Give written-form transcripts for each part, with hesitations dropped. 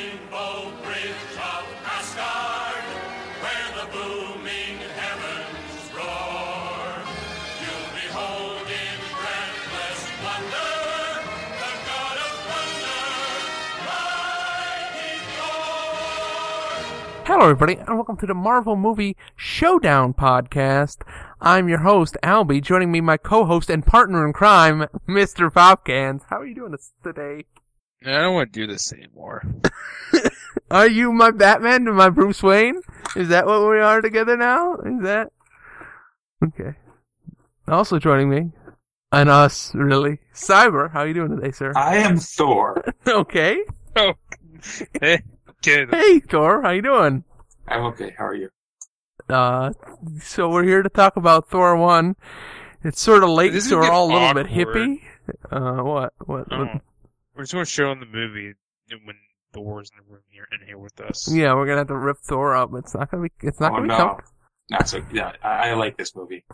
rainbow bridge of Asgard, where the booming heavens roar. You'll behold in breathless wonder the god of thunder, mighty Thor. Hello, everybody, and welcome to the Marvel Movie Showdown podcast. I'm your host, Albie. Joining me, my co-host and partner in crime, Mr. Popcans. How are you doing today? I don't want to do this anymore. Are you my Batman and my Bruce Wayne? Is that what we are together now? Is that? Okay. Also joining me, and us, really, Cyber. How are you doing today, sir? I am Thor. Okay. Oh, hey, kid. Hey, Thor. How you doing? I'm okay. How are you? So we're here to talk about Thor 1. It's sort of late, This is so we're getting all a little bit awkward. hippie. What? Oh, we're just going to show in the movie when Thor's in the room here with us. Yeah, we're gonna have to rip Thor up. It's not gonna be no. comfortable. Not so. Yeah, I like this movie.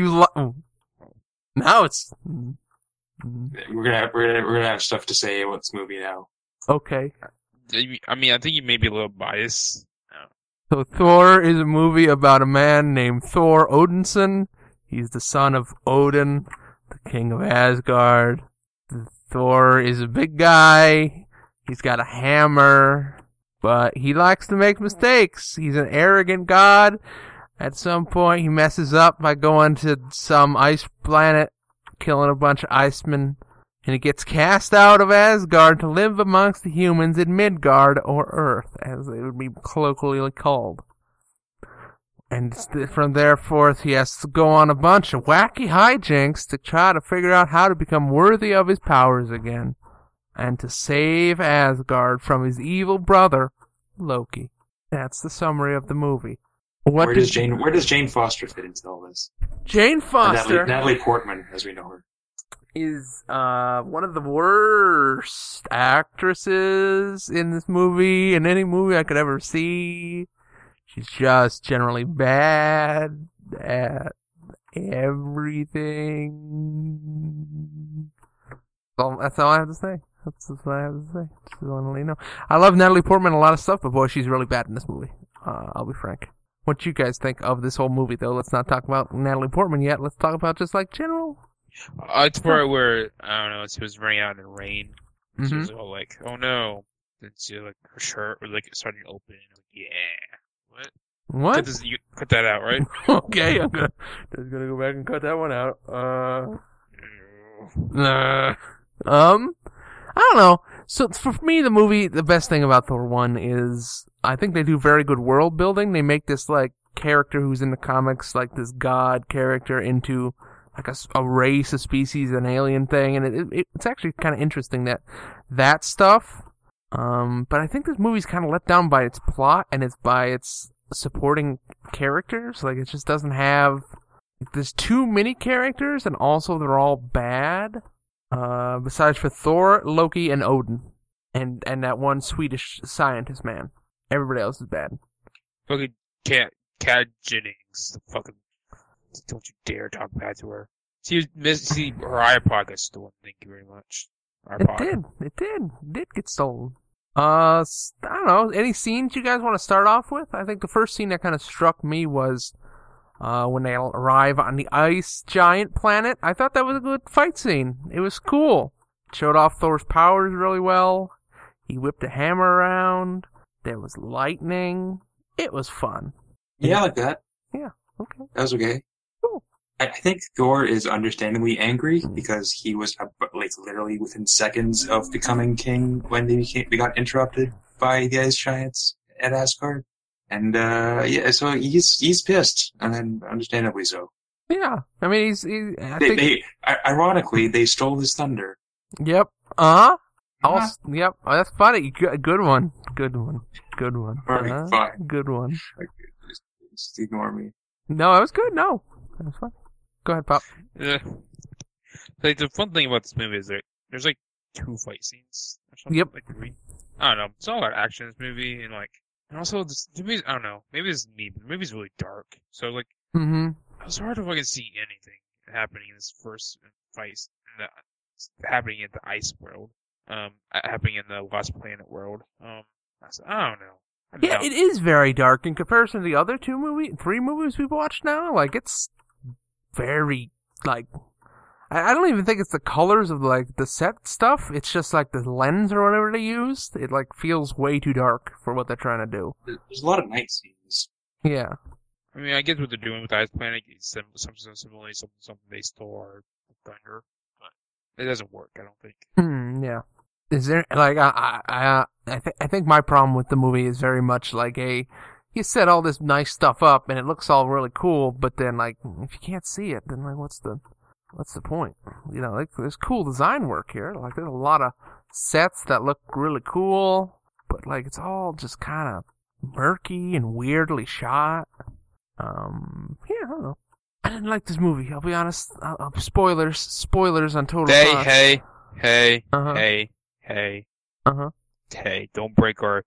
Now it's We're gonna have stuff to say about this movie now. okay. I mean, I think you may be a little biased. So Thor is a movie about a man named Thor Odinson. He's the son of Odin, the king of Asgard. Thor is a big guy. He's got a hammer, but he likes to make mistakes. He's an arrogant god. At some point, he messes up by going to some ice planet, killing a bunch of icemen, and he gets cast out of Asgard to live amongst the humans in Midgard, or Earth, as they would be colloquially called. And from there forth, he has to go on a bunch of wacky hijinks to try to figure out how to become worthy of his powers again, and to save Asgard from his evil brother, Loki. That's the summary of the movie. Where does Jane Foster fit into all this? Jane Foster Natalie Portman, as we know her. is one of the worst actresses in this movie, in any movie I could ever see. She's just generally bad at everything. That's all I have to say. That's what I have to say. Just want to let you know. I love Natalie Portman a lot of stuff, but boy, she's really bad in this movie. I'll be frank. What you guys think of this whole movie, though? Let's not talk about Natalie Portman yet. Let's talk about just like general. It's part where, I don't know, it was running out in the rain. So it was Mm-hmm. all like, oh no. Then see, like, her shirt was, like, starting to open. Like, yeah. What? What? You cut that out, right? Okay, I'm just gonna go back and cut that one out. I don't know. So for me, the movie, the best thing about Thor 1 is I think they do very good world building. They make this like character who's in the comics, like this god character, into like a race, a species, an alien thing, and it's actually kind of interesting that stuff. But I think this movie's kind of let down by its plot and it's by its supporting characters. Like it just doesn't have. There's too many characters, and also they're all bad. Besides for Thor, Loki, and Odin, and that one Swedish scientist man, everybody else is bad. Fucking Cat Jennings. The fucking. Don't you dare talk bad to her. See, her iPod got stolen. Thank you very much. It did get stolen. I don't know. Any scenes you guys want to start off with? I think the first scene that kind of struck me was when they arrive on the ice giant planet. I thought that was a good fight scene. It was cool. It showed off Thor's powers really well. He whipped a hammer around. There was lightning. It was fun. Yeah, I like that. Yeah, okay. That was okay. Cool. I think Thor is understandably angry because he was like literally within seconds of becoming king when they got interrupted by the ice giants at Asgard. And yeah, so he's pissed, and then understandably so. Yeah, I mean Ironically, they stole his thunder. Yep. Yep. Oh, that's funny. Good one. Alright, fine. Good one. Like, just ignore me. No, it was good. No, that was fun. Go ahead, Pop. Yeah. Like, the fun thing about this movie is that there's like 2 fight scenes or something. Yep. Like 3. I don't know. It's all about action in this movie, and like, and also the movie. I don't know. Maybe it's me, but the movie's really dark. So like, Mm-hmm. it's hard to fucking see anything happening in this first fight. Happening in the ice world. Happening in the Lost Planet world. I don't know. Yeah, it is very dark in comparison to the other 3 movies we've watched now. Like, it's very, like, I don't even think it's the colors of, like, the set stuff. It's just, like, the lens or whatever they used. It, like, feels way too dark for what they're trying to do. There's a lot of night scenes. Yeah. I mean, I get what they're doing with Ice Planet. Something they stole our thunder, but it doesn't work. I don't think. Yeah. Is there like I think my problem with the movie is very much like you set all this nice stuff up and it looks all really cool, but then like if you can't see it, then like what's the point? You know, like there's cool design work here. Like there's a lot of sets that look really cool, but like it's all just kind of murky and weirdly shot. Yeah, I don't know. I didn't like this movie. I'll be honest. Spoilers on Total Recall. Hey. Uh-huh. Hey, don't break our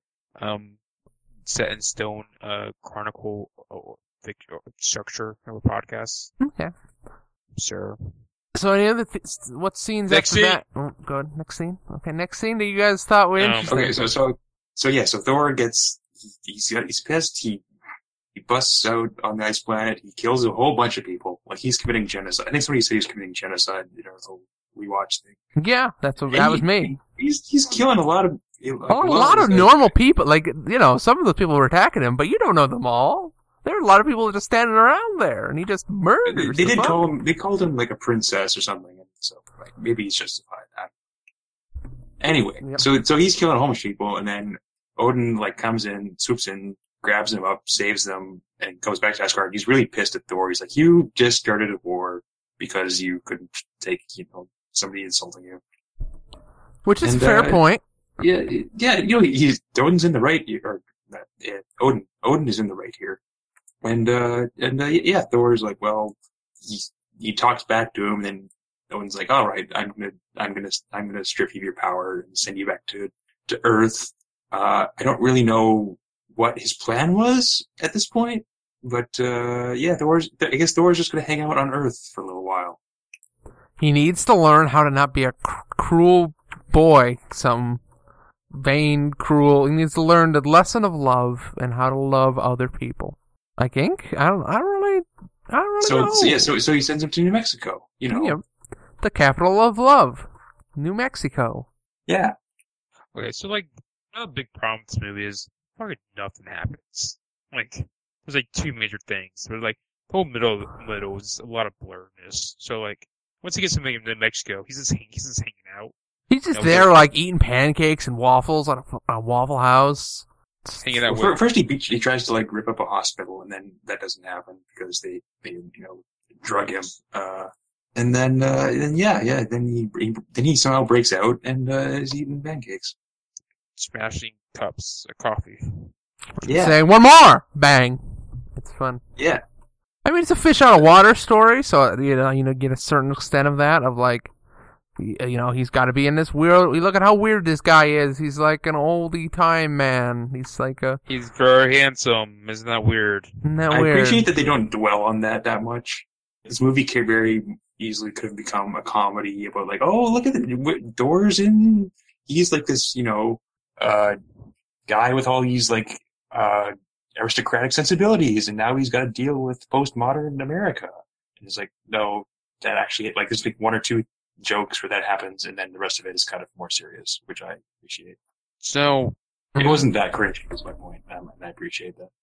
set in stone chronicle structure of a podcast, Okay. sir. So any other what scenes Next after scene. that? Oh, go ahead. Next scene. Okay, next scene that you guys thought were interesting. Okay, so Thor gets he's pissed. He busts out on the ice planet. He kills a whole bunch of people. Like he's committing genocide. I think somebody said he's committing genocide. You know, the whole rewatch thing. Yeah, that was me. He's killing a lot of A lot of normal people. Like you know, some of those people were attacking him, but you don't know them all. There are a lot of people just standing around there, and he just murders. They did call him. They called him like a princess or something, and so like maybe he's justified that. Anyway, Yep. so he's killing a whole bunch of people, and then Odin like comes in, swoops in, grabs them up, saves them, and goes back to Asgard. He's really pissed at Thor. He's like, "You just started a war because you couldn't take somebody insulting you." Which is a And, fair point. Yeah. You know, Odin's in the right, Odin is in the right here, and yeah, Thor's like, well, he talks back to him, and then Odin's like, all right, I'm gonna strip you of your power and send you back to Earth. I don't really know what his plan was at this point, but yeah, I guess Thor's just gonna hang out on Earth for a little while. He needs to learn how to not be a cruel boy. Some vain, cruel. He needs to learn the lesson of love and how to love other people. I think. I don't really know. So he sends him to New Mexico. You know. Yeah, the capital of love, New Mexico. Yeah. Okay, so like another big problem with this movie is fucking nothing happens. Like there's like 2 major things. But like the whole middle is a lot of blurriness. So like once he gets to New Mexico, he's just hanging out. He's just there, like eating pancakes and waffles on a Waffle House. Hanging out Well, with first he tries to like rip up a hospital, and then that doesn't happen because they drug him. And then he somehow breaks out and is eating pancakes. smashing cups of coffee. Yeah. Saying, one more! Bang. It's fun. Yeah. I mean, it's a fish out of water story, so, get a certain extent of that, of like, he's got to be in this weird. Look at how weird this guy is. He's like an oldie time man. He's like a. He's very handsome. Isn't that weird? Isn't that I weird? appreciate that they don't dwell on that much. This movie could very easily could have become a comedy about like, oh, look at the doors in. He's like this, guy with all these like aristocratic sensibilities, and now he's got to deal with postmodern America. And it's like, no, that actually like there's like 1 or 2 jokes where that happens, and then the rest of it is kind of more serious, which I appreciate. So It wasn't that cringy, is my point, and I appreciate that.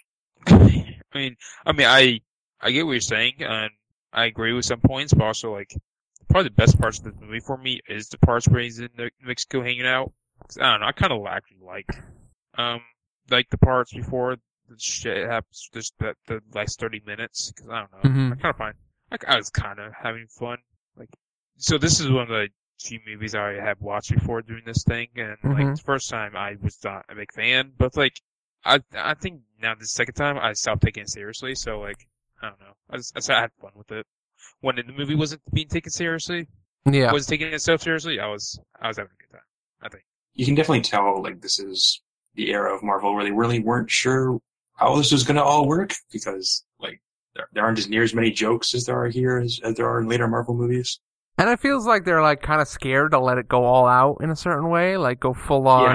I get what you're saying, and I agree with some points, but also like probably the best parts of the movie for me is the parts where he's in Mexico hanging out. 'Cause, I don't know, I kind of actually like the parts before the shit happens, just the last 30 minutes. Because I don't know, Mhm. I kind of find I was kind of having fun. Like, so this is one of the few movies I have watched before doing this thing, and like the first time I was not a big fan, but like I think now the second time I stopped taking it seriously. So like I don't know, I had fun with it. When the movie wasn't being taken seriously, Yeah. wasn't taking itself seriously, I was having a good time. I think. You can definitely tell like this is the era of Marvel where they really weren't sure how this was going to all work, because like there aren't as near as many jokes as there are here as there are in later Marvel movies. And it feels like they're like kind of scared to let it go all out in a certain way, like go full on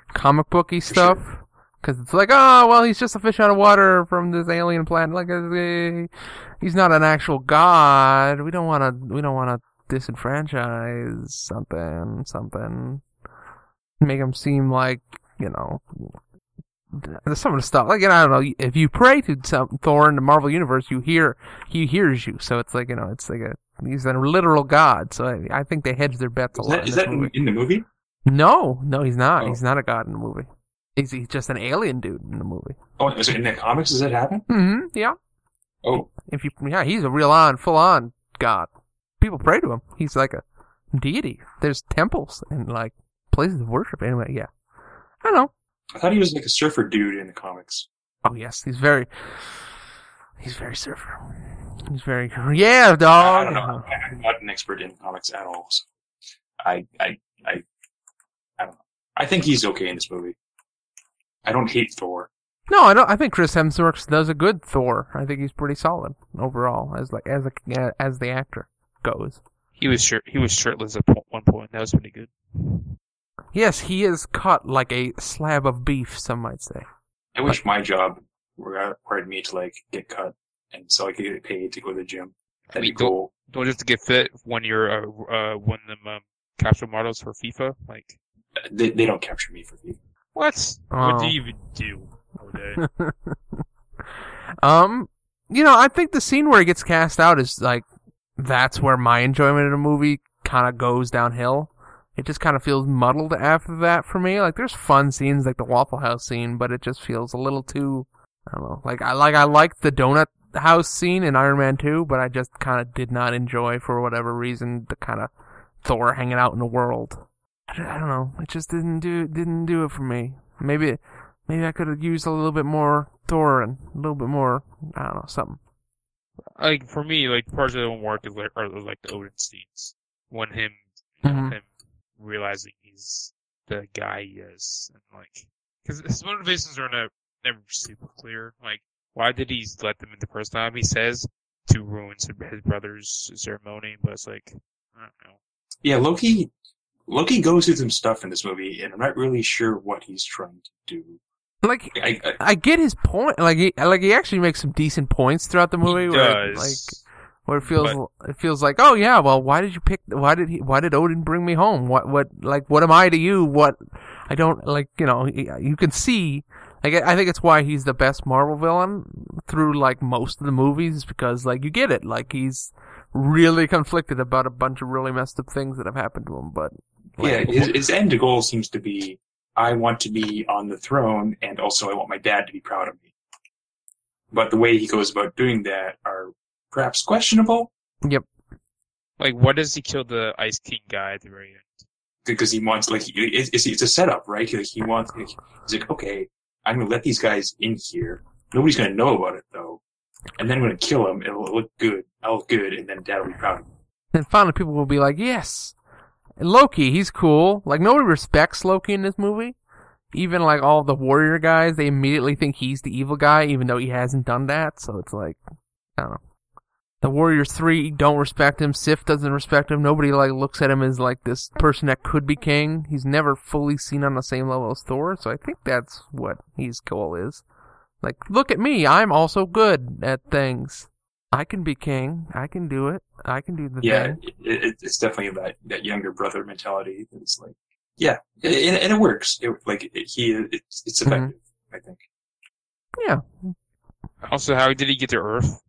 comic booky For stuff. sure. Because it's like, oh, well, he's just a fish out of water from this alien planet. Like, he's not an actual god. We don't want to disenfranchise something. Make him seem like, there's some of the stuff. Like, I don't know. If you pray to Thor in the Marvel Universe, he hears you. So it's like, it's like he's a literal god. So I think they hedge their bets a lot. Is that in the movie? No, he's not. Oh. He's not a god in the movie. He's just an alien dude in the movie. Oh, is it in the comics? Does that happen? Mm-hmm. Yeah. Oh, He's a real full on god. People pray to him. He's like a deity. There's temples and like places of worship. Anyway, yeah. I don't know. I thought he was like a surfer dude in the comics. Oh yes, he's very surfer. He's very yeah, dog. I don't know. I'm not an expert in comics at all. So I don't know. I think he's okay in this movie. I don't hate Thor. No, I don't. I think Chris Hemsworth does a good Thor. I think he's pretty solid overall as the actor goes. He was shirtless at one point. That was pretty good. Yes, he is cut like a slab of beef. Some might say. I wish my job required me to like get cut, and so I could get paid to go to the gym. That'd be cool. Don't just to get fit when you're one of them capsule models for FIFA. Like They don't capture me for FIFA. what? Oh. What do you even do all day? I think the scene where he gets cast out is like that's where my enjoyment of the movie kind of goes downhill. It just kind of feels muddled after that for me. Like there's fun scenes like the Waffle House scene, but it just feels a little too, I don't know. Like I like the donut house scene in Iron Man 2, but I just kind of did not enjoy for whatever reason the kind of Thor hanging out in the world. I don't know. It just didn't do it for me. Maybe I could have used a little bit more Thor and a little bit more, I don't know, something. Like for me, like parts that don't work are like the Odin scenes when him realizing he's the guy he is, and like because his motivations are never super clear. Like why did he let them in the first time? He says to ruin his brother's ceremony, but it's like I don't know. Yeah, Loki goes through some stuff in this movie, and I'm not really sure what he's trying to do. Like I get his point. Like he actually makes some decent points throughout the movie. Where it feels like, oh yeah, well, why did Odin bring me home? What am I to you? What I don't like, you can see. Like I think it's why he's the best Marvel villain through like most of the movies because like you get it. Like he's really conflicted about a bunch of really messed up things that have happened to him. But yeah, his end goal seems to be, I want to be on the throne, and also I want my dad to be proud of me. But the way he goes about doing that are perhaps questionable. Yep. Like, why does he kill the Ice King guy at the very end? Because he wants, like, it's a setup, right? He's like, okay, I'm gonna let these guys in here. Nobody's gonna know about it though, and then I'm gonna kill him. It'll look good. I'll look good, and then Dad will be proud of me. And finally, people will be like, yes. Loki, he's cool. Like, nobody respects Loki in this movie. Even, like, all the warrior guys, they immediately think he's the evil guy, even though he hasn't done that. So it's like, I don't know. The Warriors 3 don't respect him. Sif doesn't respect him. Nobody, like, looks at him as, like, this person that could be king. He's never fully seen on the same level as Thor. So I think that's what his goal is. Like, look at me. I'm also good at things. I can be king. I can do it. I can do the thing. It's definitely that younger brother mentality. It's like, yeah, and it works. It's effective, I think. Yeah. Also, how did he get to Earth?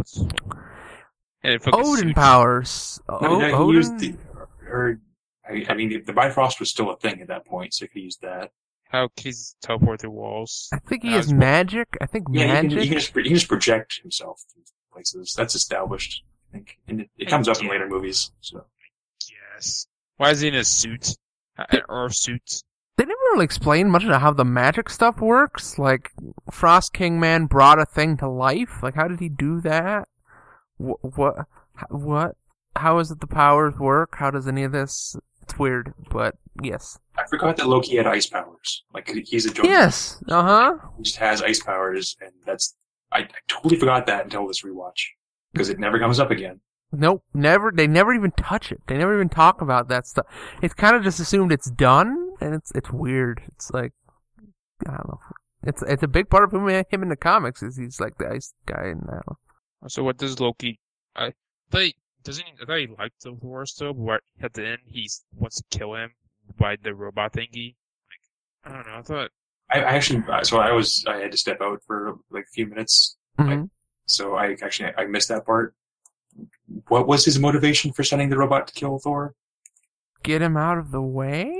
Odin powers. No, he used the Bifrost was still a thing at that point, so he could use that. How can he teleport through walls? I think he has magic. I think magic. He can just project himself to places. That's established, I think. And it comes up in later movies. So. Yes. Why is he in a suit? An Earth suit? They never really explain much of how the magic stuff works. Like, Frost King Man brought a thing to life. Like, how did he do that? What? How is it the powers work? How does any of this? It's weird, but yes. I forgot that Loki had ice powers. Like, he's a joke. Yes. Uh-huh. He just has ice powers, and I totally forgot that until this rewatch. Because it never comes up again. Nope, never. They never even touch it. They never even talk about that stuff. It's kind of just assumed it's done and it's weird. It's like, I don't know. It's a big part of him in the comics is he's like the ice guy now. So what does Loki? I thought he liked the Thor still, but at the end he wants to kill him by the robot thingy. Like, I don't know. I thought I actually, so I had to step out for like a few minutes. Mm-hmm. So I missed that part. What was his motivation for sending the robot to kill Thor? Get him out of the way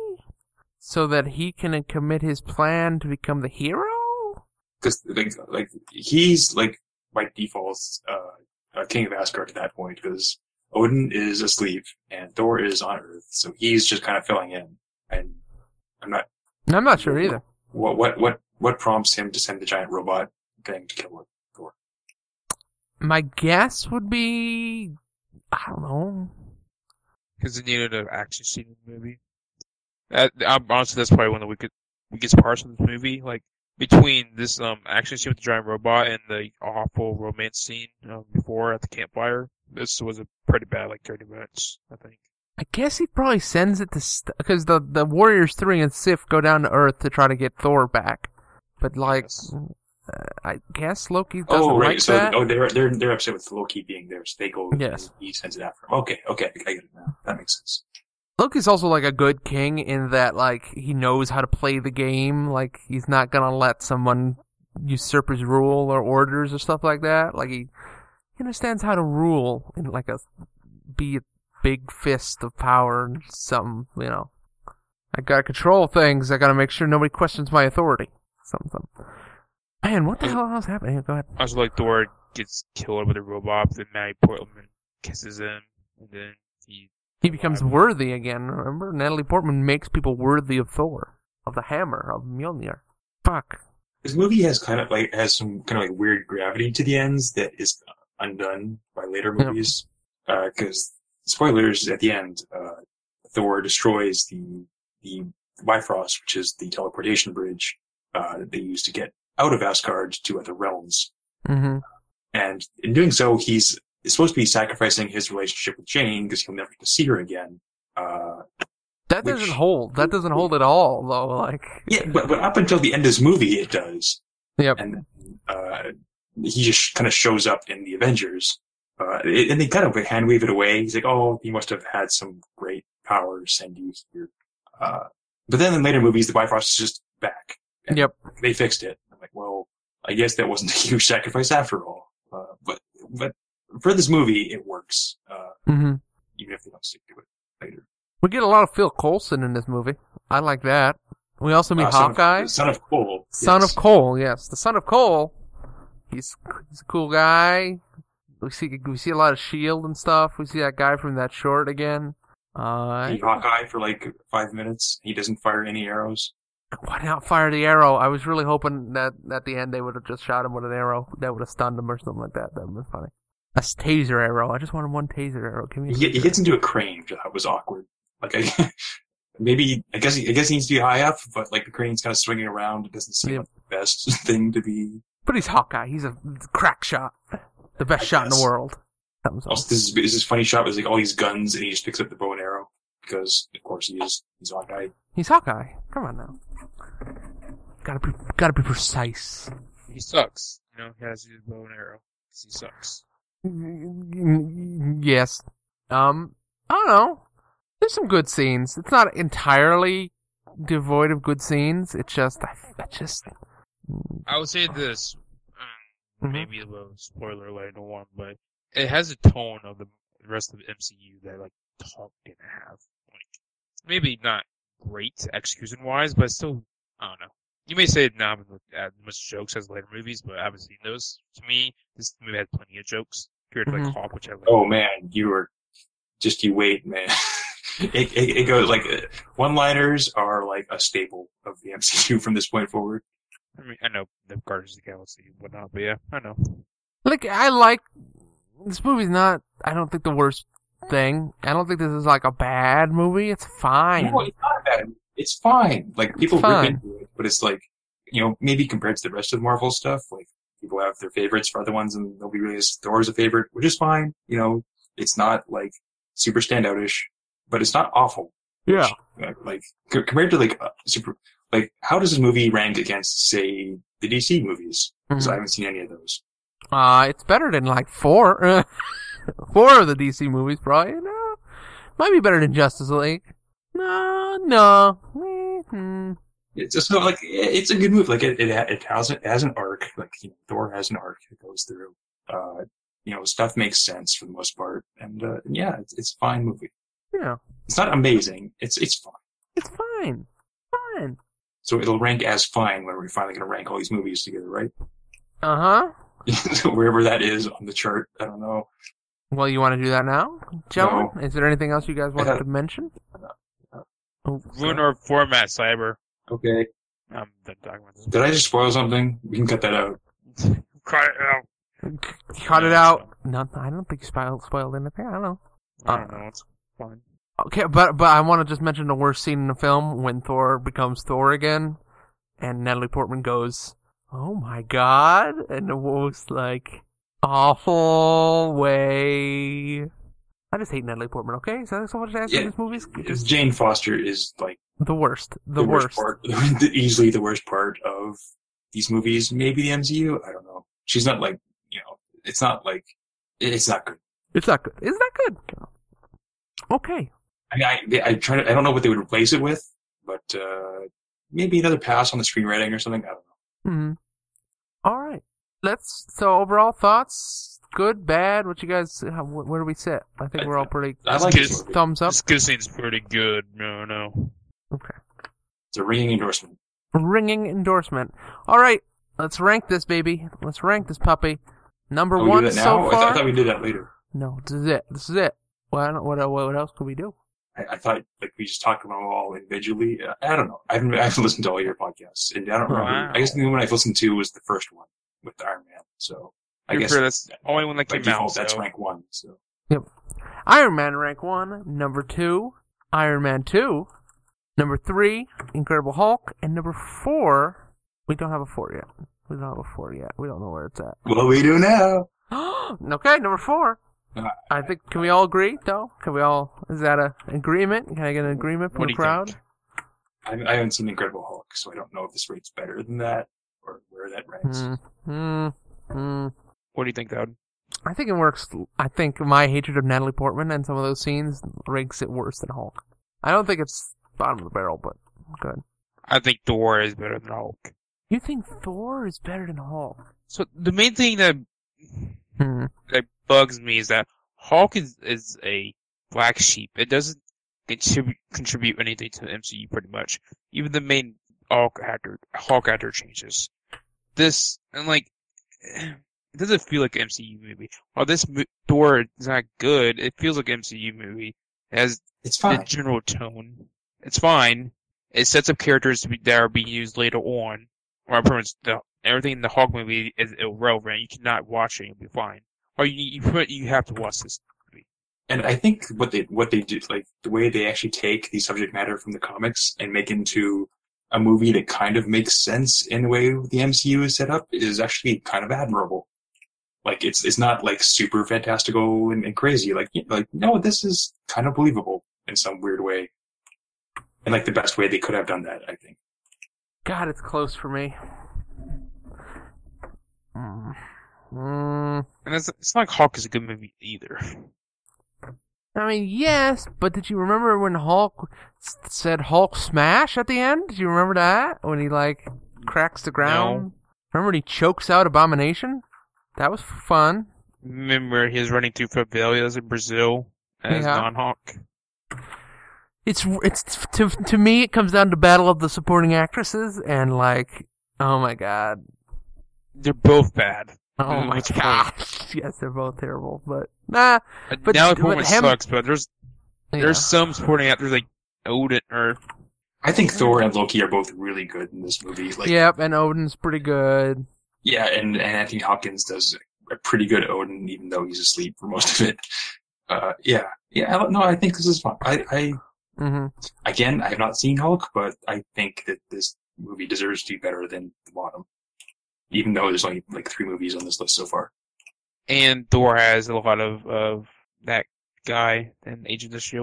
so that he can commit his plan to become the hero? Because like he's like by default king of Asgard at that point because Odin is asleep and Thor is on Earth, so he's just kind of filling in. And I'm not sure either. What prompts him to send the giant robot thing to kill Thor? My guess would be, I don't know. because they needed an action scene in the movie. Honestly, that's probably one of the weakest parts of this movie. Like between this action scene with the giant robot and the awful romance scene before at the campfire, this was a pretty bad 30 minutes, I think. I guess he probably sends it to because the Warriors 3 and Sif go down to Earth to try to get Thor back, but yes. I guess Loki doesn't like that. Oh, they're upset with Loki being there, so they go. Yes, he sends it after him. Okay, I get it now. That makes sense. Loki's also a good king in that he knows how to play the game. He's not gonna let someone usurp his rule or orders or stuff like that. He understands how to rule in be a big fist of power and something. I gotta control things. I gotta make sure nobody questions my authority. Something. Man, what the hell is happening? Go ahead. I was Thor gets killed with a robot, then Natalie Portman kisses him, and then he becomes worthy again. Remember, Natalie Portman makes people worthy of Thor, of the hammer, of Mjolnir. Fuck. This movie has has some weird gravity to the ends that is undone by later movies. Because spoilers at the end, Thor destroys the Bifrost, which is the teleportation bridge that they use to get out of Asgard to other realms. Mm-hmm. And in doing so, he's supposed to be sacrificing his relationship with Jane because he'll never get to see her again. That doesn't hold. That doesn't hold at all, though. Yeah, but up until the end of this movie, it does. Yep. And he just kind of shows up in the Avengers. And they kind of hand wave it away. He's like, oh, he must have had some great power to send you here. But then in later movies, the Bifrost is just back. And yep. They fixed it. I'm like, well, I guess that wasn't a huge sacrifice after all. But for this movie, it works. Mm-hmm. Even if they don't stick to it later. We get a lot of Phil Coulson in this movie. I like that. We also meet Hawkeye. Son of Cole. Son of Cole, yes. The Son of Cole. He's a cool guy. We see a lot of S.H.I.E.L.D. and stuff. We see that guy from that short again. Hawkeye for 5 minutes. He doesn't fire any arrows. Why not fire the arrow? I was really hoping that at the end they would have just shot him with an arrow that would have stunned him or something like that. That would have been funny. A taser arrow. I just wanted one taser arrow. He gets into a crane, which I thought was awkward. Maybe I guess he needs to be high up, but the crane's kind of swinging around. It doesn't seem like the best thing to be. But he's Hawkeye. He's a crack shot. The best shot in the world. Also, this funny shot was all these guns, and he just picks up the bow and arrow because, of course, he's Hawkeye. He's Hawkeye. Come on now. Gotta be precise. He sucks. He has his bow and arrow because he sucks. Yes. I don't know. There's some good scenes. It's not entirely devoid of good scenes. It's just, I would say this. Maybe a little spoiler alert on one, but it has a tone of the rest of the MCU that Hulk didn't have. Maybe not great execution wise, but still, I don't know. You may say not as much jokes as later movies, but I haven't seen those. To me, this movie had plenty of jokes compared to Hulk, which I like. Oh man, you wait, man. It goes one-liners are a staple of the MCU from this point forward. I mean, I know the Guardians of the Galaxy and whatnot, but yeah, I know. I like this movie's not. I don't think the worst thing. I don't think this is a bad movie. It's fine. No, it's not bad. It's fine. People rip into it, but it's maybe compared to the rest of the Marvel stuff, people have their favorites for other ones, and nobody really has Thor's a favorite, which is fine. It's not super standoutish, but it's not awful. Yeah. Like compared to like super, like how does this movie rank against say the DC movies? Because I haven't seen any of those. It's better than like 4. 4 of the DC movies, probably. No, might be better than Justice League. No. It's just like it's a good movie. Like it has an arc. Like Thor has an arc that goes through. Stuff makes sense for the most part, and yeah, it's a fine movie. Yeah, it's not amazing. It's fine. It's fine. Fine. So it'll rank as fine when we're finally going to rank all these movies together, right? So wherever that is on the chart, I don't know. Well, you want to do that now, gentlemen? No. Is there anything else you guys wanted to mention? Ruin our format, Cyber. Okay. I'm done talking about this. Did I just spoil something? We can cut that out. Cut it out. Cut it out. No, I don't think you spoiled anything. I don't know. I don't know. It's fine. Okay, but I want to just mention the worst scene in the film when Thor becomes Thor again, and Natalie Portman goes, "Oh my God!" in the most like awful way. I just hate Natalie Portman. Okay, is that so much to ask in these movies? Because Jane Foster is like the worst. The worst part. Easily the worst part of these movies. Maybe the MCU. I don't know. She's not like It's not like it's not good. It's not good. It's not good. Okay. I don't know what they would replace it with, but maybe another pass on the screenwriting or something. I don't know. Mm-hmm. All right. So overall thoughts, good, bad. What you guys? Where do we sit? I think we're all pretty. I like this thumbs up. This good scene's pretty good. No. Okay. It's a ringing endorsement. Ringing endorsement. All right. Let's rank this baby. Let's rank this puppy. Number one so far. I thought we did that later. No, this is it. Well, what else could we do? I thought like we just talked about them all individually. I don't know. I haven't listened to all your podcasts, and I don't remember. Wow. I guess the one I've listened to was the first one with Iron Man. So I guess that's the only one that came out. That's rank 1. So yep. Iron Man rank 1. Number 2, Iron Man 2. Number 3, Incredible Hulk, and number 4. We don't have a 4 yet. We don't know where it's at. Well, we do now. Okay, number 4. I think, can we all agree, though? Is that an agreement? Can I get an agreement from the crowd? I haven't seen Incredible Hulk, so I don't know if this rate's better than that, or where that ranks. What do you think, Dad? I think it works. I think my hatred of Natalie Portman and some of those scenes ranks it worse than Hulk. I don't think it's bottom of the barrel, but good. I think Thor is better than Hulk. You think Thor is better than Hulk? So the main thing that bugs me is that Hulk is a black sheep. It doesn't contribute anything to the MCU pretty much. Even the main Hulk actor changes. This, and like, it doesn't feel like an MCU movie. While this Thor is not good, it feels like an MCU movie. It has the general tone. It's fine. It sets up characters that are being used later on. Or everything in the Hulk movie is irrelevant. You cannot watch it; you'll be fine. Or you have to watch this movie. And I think what they do, like the way they actually take the subject matter from the comics and make into a movie that kind of makes sense in the way the MCU is set up, is actually kind of admirable. Like it's not like super fantastical and crazy. Like no, this is kind of believable in some weird way, and like the best way they could have done that, I think. God, it's close for me. And it's not like Hulk is a good movie either. I mean, yes, but did you remember when Hulk said Hulk smash at the end? Did you remember that? When he, like, cracks the ground? No. Remember when he chokes out Abomination? That was fun. Remember he was running through favelas in Brazil as non-Hulk? It's to me, it comes down to battle of the supporting actresses, and like, oh my God. They're both bad. Oh my gosh. Yes, they're both terrible, but nah. But now Portman sucks, but there's some supporting actors like Odin or. I think Thor and Loki are both really good in this movie. Like, yep, and Odin's pretty good. Yeah, and Anthony Hopkins does a pretty good Odin, even though he's asleep for most of it. Yeah. I think this is fun. Again, I have not seen Hulk, but I think that this movie deserves to be better than the bottom. Even though there's only like 3 movies on this list so far. And Thor has a lot of that guy in Agents of S.H.I.E.L.D.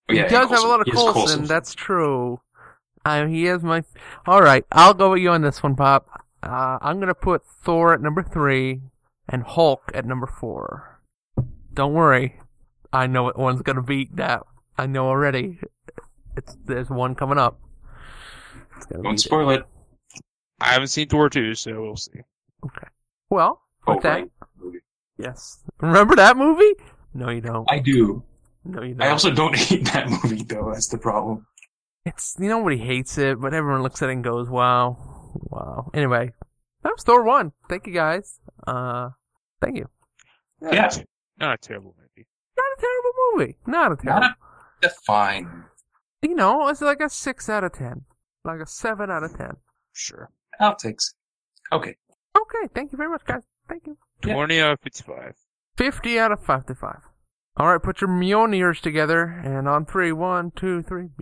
He Yeah, does have a Coulson. lot of He has Coulson. That's true. He is my. All right, I'll go with you on this one, Pop. I'm gonna put Thor at number 3 and Hulk at number 4. Don't worry, I know what one's gonna beat that. I know already. There's one coming up. Don't spoil it. I haven't seen Thor 2, so we'll see. Okay. Well, with that, Right. yes. Remember that movie? No, you don't. I do. No, you don't. I also don't hate that movie, though. That's the problem. It's nobody hates it, but everyone looks at it and goes, "Wow, wow." Anyway, that was Thor 1. Thank you guys. Thank you. Yeah. Not a terrible movie. Not a terrible movie. Not a terrible. That's fine. It's like a 6 out of 10, like a 7 out of 10. Sure. I'll take it. Okay. Okay, thank you very much, guys. Thank you. 20 out of 55. 50 out of 55. All right, put your Mjolnirs together, and on 3, 1, 2, 3.